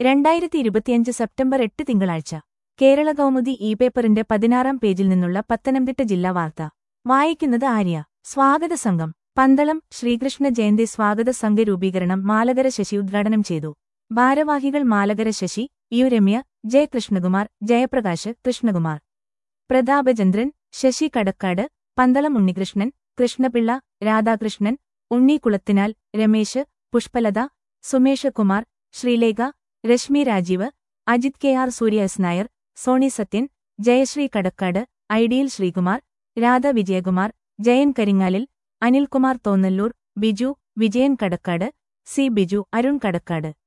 2025 September 8 തിങ്കളാഴ്ച കേരള കൗമുദി പേപ്പറിന്റെ 16-ാം പേജിൽ നിന്നുള്ള പത്തനംതിട്ട ജില്ലാ വാർത്ത വായിക്കുന്നത് ആര്യ. സ്വാഗത സംഘം പന്തളം ശ്രീകൃഷ്ണ ജയന്തി സ്വാഗത സംഘ രൂപീകരണം മാലകര ശശി ഉദ്ഘാടനം ചെയ്തു. ഭാരവാഹികൾ Malakara Sasi, U Ramya, J Krishnakumar, Jayaprakash Krishnakumar, Prathapachandran, Sasi Kadakkad, Pandalam Unnikrishnan, Krishnapillai, Radhakrishnan, Unni Kulathinal, Ramesh, Pushpalatha, Sumesh Kumar, Sreelekha, Reshmi Rajeev, Ajith K R Surya S Nair, Soni Sathyan, Jayasree Kadakkad, Ideal Sreekumar, Radha Vijayakumar, Jayan Karingalil, Anilkumar Thonnalloor, Biju, Vijayan Kadakkad, C Biju, Arun Kadakkad.